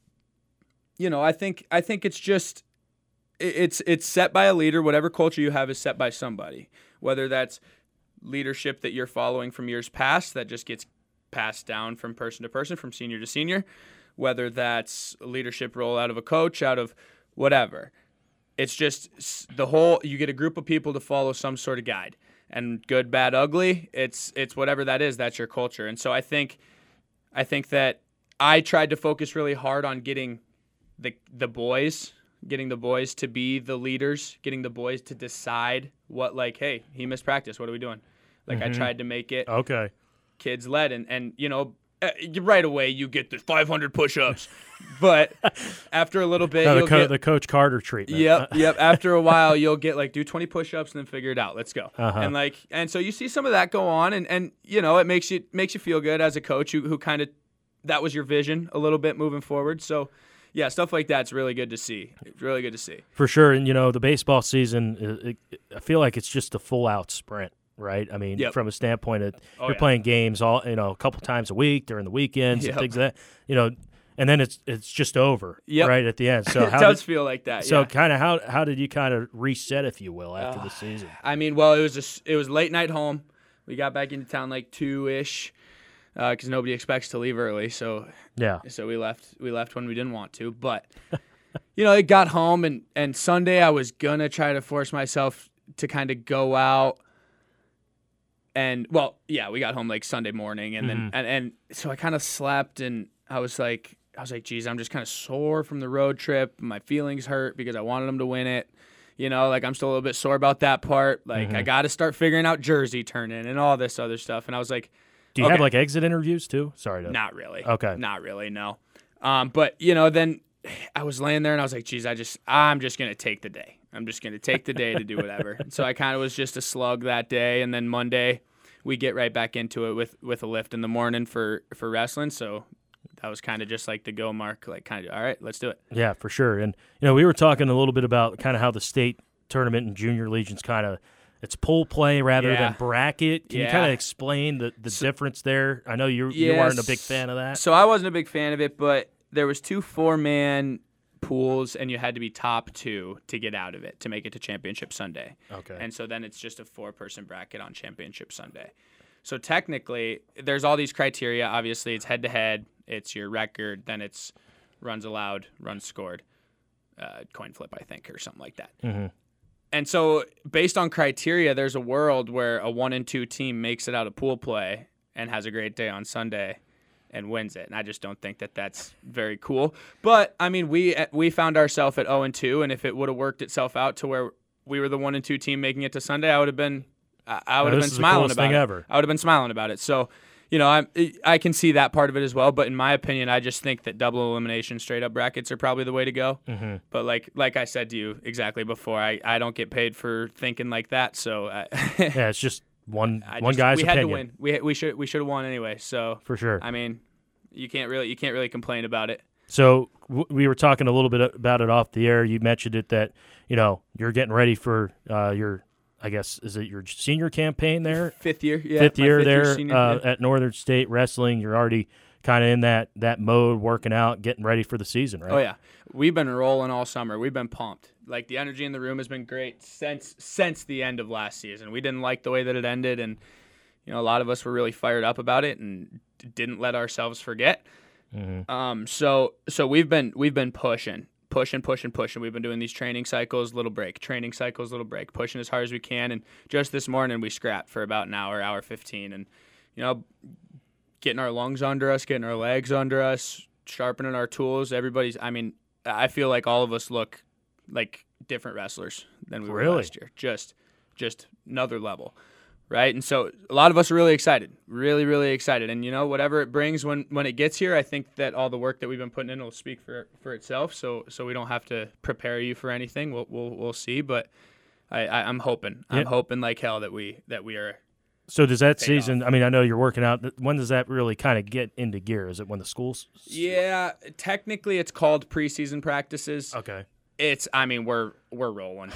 S8: you know, I think I think it's just it- it's it's set by a leader. Whatever culture you have is set by somebody. Whether that's leadership that you're following from years past that just gets passed down from person to person, from senior to senior, whether that's a leadership role out of a coach, out of whatever. It's just the whole, you get a group of people to follow some sort of guide. And good, bad, ugly, it's it's whatever that is, that's your culture. And so I think I think that I tried to focus really hard on getting the the boys, getting the boys to be the leaders, getting the boys to decide what, like, hey, he missed practice, what are we doing? Like,
S9: Mm-hmm.
S8: I tried to make it
S9: Okay.
S8: kids led, and, and you know, uh, right away you get the five hundred push-ups, but after a little bit,
S9: No, the,
S8: you'll
S9: co-
S8: get,
S9: the Coach Carter treatment.
S8: Yep, yep. After a while, you'll get like do twenty push-ups and then figure it out. Let's go.
S9: Uh-huh.
S8: And like, and so you see some of that go on, and, and you know, it makes you makes you feel good as a coach who who kind of that was your vision a little bit moving forward. So yeah, stuff like that's really good to see. It's really good to see.
S9: For sure. And, you know, the baseball season, it, it, I feel like it's just a full-out sprint, right? I mean,
S8: Yep.
S9: from a standpoint of
S8: Oh,
S9: you're
S8: yeah.
S9: playing games all, you know, a couple times a week during the weekends
S8: Yep.
S9: and things like that, you know, and then it's it's just over,
S8: Yep.
S9: right, at the end. So
S8: It
S9: how
S8: does
S9: did,
S8: feel like that.
S9: So
S8: yeah.
S9: kind of how how did you kind of reset, if you will, after the season?
S8: I mean, well, it was a s it was late night home. We got back into town like two ish, because nobody expects to leave early. So
S9: Yeah.
S8: so we left we left when we didn't want to. But you know, it got home, and and Sunday I was gonna try to force myself to kind of go out. And well, yeah, we got home like Sunday morning, and then
S9: Mhm.
S8: and, and so I kind of slept, and I was like, I was like, geez, I'm just kind of sore from the road trip. My feelings hurt because I wanted them to win it. You know, like I'm still a little bit sore about that part. Like I
S9: Mhm.
S8: got to start figuring out jersey turning and all this other stuff. And I was like,
S9: Do you
S8: okay.
S9: have like exit interviews too? Sorry to
S8: Not really.
S9: Okay.
S8: Not really, no. Um, but, you know, then I was laying there and I was like, geez, I just, I'm just going to take the day. I'm just going to take the day to do whatever. And so I kind of was just a slug that day. And then Monday we get right back into it with, with a lift in the morning for, for wrestling. So that was kind of just like the go mark, like kind of, all right, let's do it.
S9: Yeah, for sure. And, you know, we were talking a little bit about kind of how the state tournament and junior legions kind of, it's pool play rather
S8: Yeah.
S9: than bracket. Can you
S8: Yeah.
S9: kind of explain the, the difference there? I know you you
S8: Yes.
S9: weren't a big fan of that.
S8: So I wasn't a big fan of it, but there was two four-man pools, and you had to be top two to get out of it to make it to Championship Sunday.
S9: Okay.
S8: And so then it's just a four-person bracket on Championship Sunday. So technically, there's all these criteria. Obviously, it's head-to-head. It's your record. Then it's runs allowed, runs scored, uh, coin flip, I think, or something like that.
S9: Mhm.
S8: And so based on criteria, there's a world where a one and two team makes it out of pool play and has a great day on Sunday and wins it. And I just don't think that that's very cool. But I mean, we we found ourselves at oh and two, and if it would have worked itself out to where we were the one and two team making it to Sunday, I would have been I, I would
S9: Oh,
S8: have
S9: this
S8: been
S9: is the
S8: smiling
S9: coolest
S8: about
S9: thing
S8: it.
S9: ever.
S8: I would have been smiling about it. So, you know, I I can see that part of it as well. But in my opinion, I just think that double elimination, straight up brackets are probably the way to go.
S9: Mm-hmm.
S8: But like like I said to you exactly before, I, I don't get paid for thinking like that. So I,
S9: Yeah, it's just one
S8: I
S9: one
S8: just-
S9: guy's
S8: we
S9: opinion.
S8: had to win. We we should we should have won anyway. So
S9: For sure.
S8: I mean, you can't really you can't really complain about it.
S9: So w- we were talking a little bit about it off the air. You mentioned it that, you know, you're getting ready for uh, your, I guess, is it your senior campaign there?
S8: Fifth year, yeah.
S9: fifth
S8: my
S9: year
S8: fifth
S9: there
S8: senior,
S9: uh,
S8: yeah.
S9: at Northern State Wrestling. You're already kind of in that, that mode, working out, getting ready for the season, right?
S8: Oh, yeah. We've been rolling all summer. We've been pumped. Like, the energy in the room has been great since since the end of last season. We didn't like the way that it ended, and, you know, a lot of us were really fired up about it and didn't let ourselves forget. Mm-hmm. Um, so so we've been we've been pushing, pushing, pushing, pushing. We've been doing these training cycles, little break, training cycles, little break, pushing as hard as we can. And just this morning we scrapped for about an hour, hour fifteen, and you know, getting our lungs under us, getting our legs under us, sharpening our tools. Everybody's. I mean, I feel like all of us look like different wrestlers than we
S9: really?
S8: were last year. Just just another level. Right, and so a lot of us are really excited, really, really excited. And, you know, whatever it brings when, when it gets here, I think that all the work that we've been putting in will speak for for itself. So so we don't have to prepare you for anything. We'll we'll, we'll see. But I, I, I'm hoping. I'm
S9: yep.
S8: hoping like hell that we that we are.
S9: So does that season, off. I mean, I know you're working out. When does that really kind of get into gear? Is it when the schools?
S8: Yeah, technically it's called preseason practices.
S9: Okay.
S8: It's, I mean, we're we're rolling.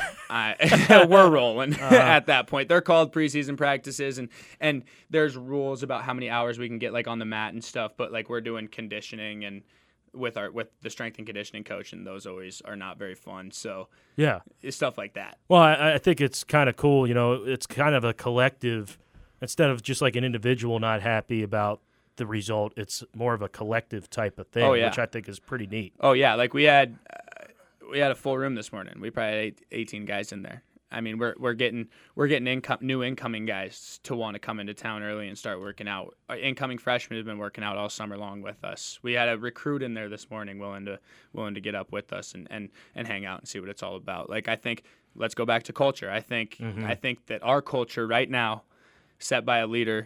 S8: I, we're rolling uh-huh. at that point. They're called preseason practices, and and there's rules about how many hours we can get like on the mat and stuff. But like we're doing conditioning and with our with the strength and conditioning coach, and those always are not very fun. So
S9: yeah,
S8: it's stuff like that.
S9: Well, I, I think it's kind of cool. You know, it's kind of a collective instead of just like an individual not happy about the result. It's more of a collective type of thing,
S8: oh, yeah.
S9: which I think is pretty neat.
S8: Oh yeah, like we had. Uh, We had a full room this morning. We probably had eight, eighteen guys in there. I mean, we're we're getting we're getting income, new incoming guys to want to come into town early and start working out. Our incoming freshmen have been working out all summer long with us. We had a recruit in there this morning willing to willing to get up with us and, and, and hang out and see what it's all about. Like I think let's go back to culture. I think mm-hmm. I think that our culture right now, set by a leader,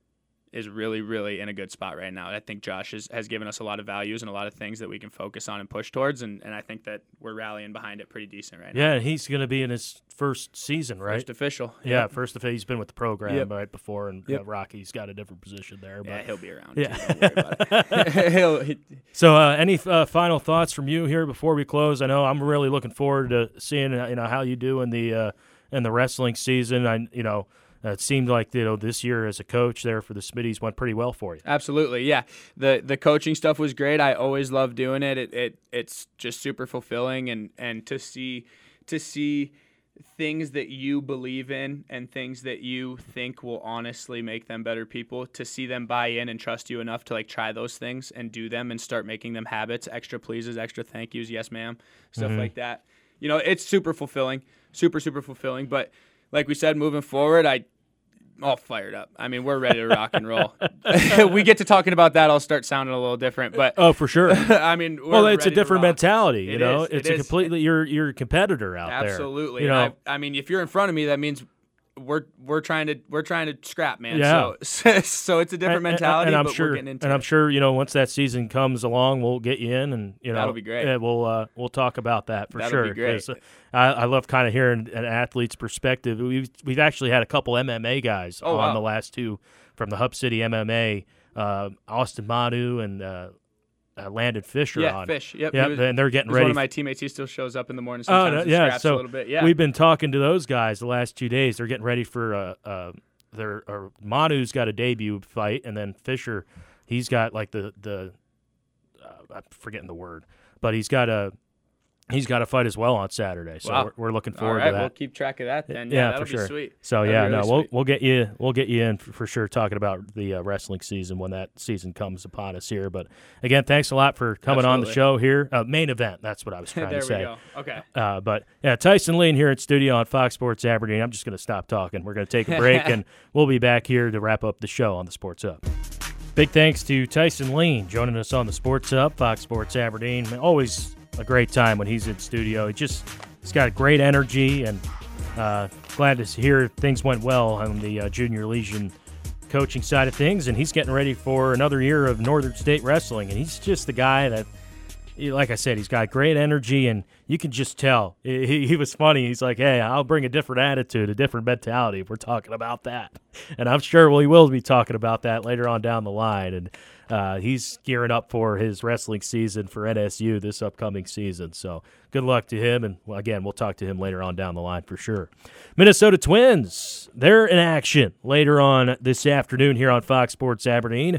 S8: is really, really in a good spot right now. I think Josh has, has given us a lot of values and a lot of things that we can focus on and push towards, and, and I think that we're rallying behind it pretty decent right now.
S9: Yeah, and he's going to be in his first season, right?
S8: First official.
S9: Yeah,
S8: yep.
S9: first official. He's been with the program
S8: yep.
S9: right before, and
S8: yep.
S9: uh, Rocky's got a different position there. But
S8: yeah, he'll be around.
S9: Yeah.
S8: Too. Don't worry about it. he'll, he,
S9: so uh, any uh, final thoughts from you here before we close? I know I'm really looking forward to seeing uh, you know how you do in the uh, in the wrestling season. I you know. Uh, it seemed like you know this year as a coach there for the Smitties went pretty well for you.
S8: Absolutely, yeah. the The coaching stuff was great. I always love doing it. It it it's just super fulfilling, and, and to see to see things that you believe in and things that you think will honestly make them better people. To see them buy in and trust you enough to like try those things and do them and start making them habits. Extra pleases, extra thank yous, yes ma'am, stuff
S9: mm-hmm.
S8: like that. You know, it's super fulfilling, super super fulfilling. But like we said, moving forward, I. all fired up. I mean, we're ready to rock and roll. We get to talking about that, I'll start sounding a little different. But
S9: oh, for sure.
S8: I mean, we're
S9: well, it's a
S8: ready
S9: different
S8: to rock.
S9: mentality. You
S8: it
S9: know,
S8: is,
S9: it's
S8: it
S9: a
S8: is.
S9: completely you're you're a competitor out
S8: Absolutely.
S9: there.
S8: Absolutely.
S9: You know,
S8: I, I mean, if you're in front of me, that means we're we're trying to we're trying to scrap, man.
S9: Yeah.
S8: So so it's a different
S9: and,
S8: mentality.
S9: And, and I'm
S8: but
S9: sure,
S8: we're getting into
S9: and
S8: it.
S9: I'm sure you know once that season comes along, we'll get you in, and you know
S8: that'll be great.
S9: Yeah, we'll uh, we'll talk about that for
S8: that'll
S9: sure.
S8: Be great.
S9: I, I love kind of hearing an athlete's perspective. We've we've actually had a couple M M A guys
S8: oh,
S9: on
S8: wow.
S9: the last two from the Hub City M M A, uh, Austin Manu and uh, uh, Landon Fisher
S8: yeah,
S9: on.
S8: Fish. Yep.
S9: Yep,
S8: was,
S9: and they're getting
S8: he's
S9: ready.
S8: One of my teammates, he still shows up in the morning
S9: Oh,
S8: sometimes
S9: no,
S8: and
S9: yeah.
S8: scraps
S9: So
S8: a little bit. Yeah.
S9: we've been talking to those guys the last two days. They're getting ready for uh, uh, their or Manu's got a debut fight, and then Fisher, he's got like the the uh, I'm forgetting the word, but he's got a. He's got a fight as well on Saturday, so
S8: wow.
S9: we're, we're looking forward
S8: All right,
S9: to that.
S8: We'll keep track of that then. Yeah,
S9: yeah
S8: that'll
S9: for sure.
S8: be sweet.
S9: So
S8: that'll
S9: yeah,
S8: really
S9: no,
S8: sweet.
S9: we'll we'll get you we'll get you in for, for sure talking about the uh, wrestling season when that season comes upon us here. But again, thanks a lot for coming
S8: Absolutely.
S9: on the show here. Uh, main event, that's what I was trying
S8: there
S9: to say.
S8: we go. Okay.
S9: Uh, but yeah, Tyson Lean here in studio on Fox Sports Aberdeen. I'm just going to stop talking. We're going to take a break, and we'll be back here to wrap up the show on the Sports Up. Big thanks to Tyson Lean joining us on the Sports Up, Fox Sports Aberdeen. Always a great time when he's in studio. He just he's got great energy, and uh, glad to hear things went well on the uh, Junior Legion coaching side of things. And he's getting ready for another year of Northern State wrestling, and he's just the guy that, like I said, he's got great energy, and you can just tell. He, he was funny. He's like, hey, I'll bring a different attitude, a different mentality if we're talking about that. And I'm sure well, he will be talking about that later on down the line. And uh, he's gearing up for his wrestling season for N S U this upcoming season. So good luck to him. And, well, again, we'll talk to him later on down the line for sure. Minnesota Twins, they're in action later on this afternoon here on Fox Sports Aberdeen.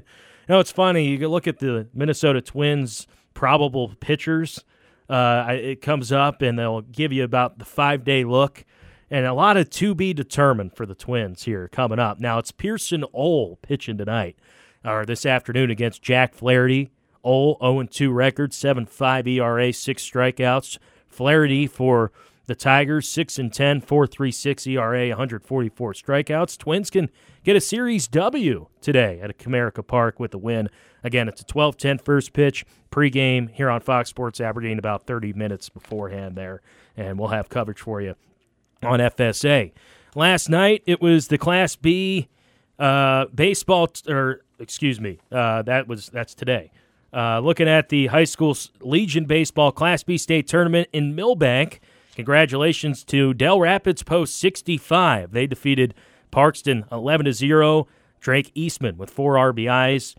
S9: know, it's funny. You can look at the Minnesota Twins probable pitchers. Uh, it comes up, and they'll give you about the five-day look. And a lot of to be determined for the Twins here coming up. Now, it's Pearson Ole pitching tonight, or this afternoon against Jack Flaherty. Ole, oh and two record, seven point five E R A, six strikeouts. Flaherty for the Tigers, six and ten, four point three six E R A, one hundred forty-four strikeouts. Twins can get a Series W today at Comerica Park with a win. Again, it's a twelve ten first pitch pregame here on Fox Sports Aberdeen about thirty minutes beforehand there, and we'll have coverage for you on F S A. Last night, it was the Class B uh, baseball, t- or excuse me, uh, that was that's today. Uh, looking at the high school Legion Baseball Class B state tournament in Millbank, congratulations to Del Rapids Post sixty-five. They defeated Parkston eleven to zero. Drake Eastman with four R B Is.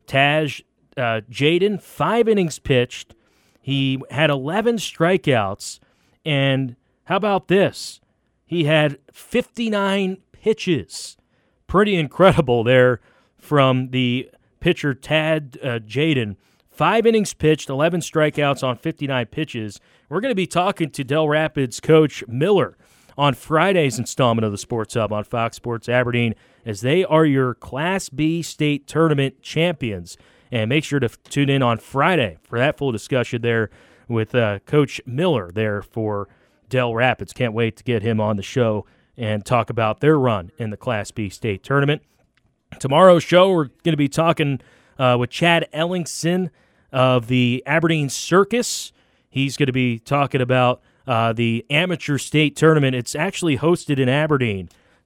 S9: Taj uh, Jaden, five innings pitched. He had eleven strikeouts. And how about this? He had fifty-nine pitches. Pretty incredible there from the pitcher Tad uh, Jaden. Five innings pitched, eleven strikeouts on fifty-nine pitches. We're going to be talking to Del Rapids coach Miller on Friday's installment of the Sports Hub on Fox Sports Aberdeen, as they are your Class B state tournament champions. And make sure to tune in on Friday for that full discussion there with uh, Coach Miller there for Del Rapids. Can't wait to get him on the show and talk about their run in the Class B state tournament. Tomorrow's show, we're going to be talking uh, with Chad Ellingson of the Aberdeen Circus. He's going to be talking about uh, the amateur state tournament. It's actually hosted in Aberdeen.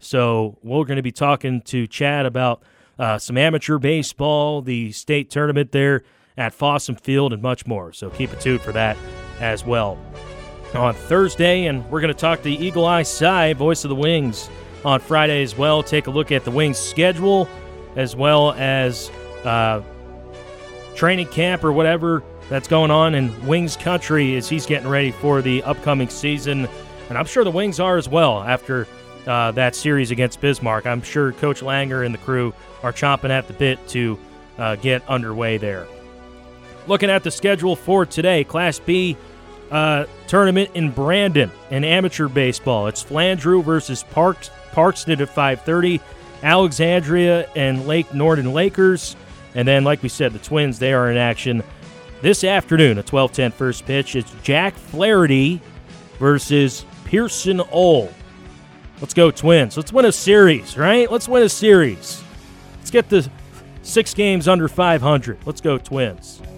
S9: So we're going to be talking to Chad about uh, some amateur baseball, the state tournament there at Fossum Field, and much more. So keep it tuned for that as well. On Thursday, and we're going to talk to Eagle Eye Cy, voice of the Wings, on Friday as well. Take a look at the Wings schedule as well as uh, training camp or whatever that's going on in Wings country as he's getting ready for the upcoming season. And I'm sure the Wings are as well after uh, that series against Bismarck. I'm sure Coach Langer and the crew are chomping at the bit to uh, get underway there. Looking at the schedule for today, Class B uh, tournament in Brandon in amateur baseball. It's Flandreau versus Parks, Parkston at five thirty, Alexandria and Lake Norton Lakers. And then, like we said, the Twins, they are in action this afternoon, a twelve ten first pitch. It's Jack Flaherty versus Pearson Ole. Let's go Twins. Let's win a series, right? Let's win a series. Let's get the six games under five hundred. Let's go Twins.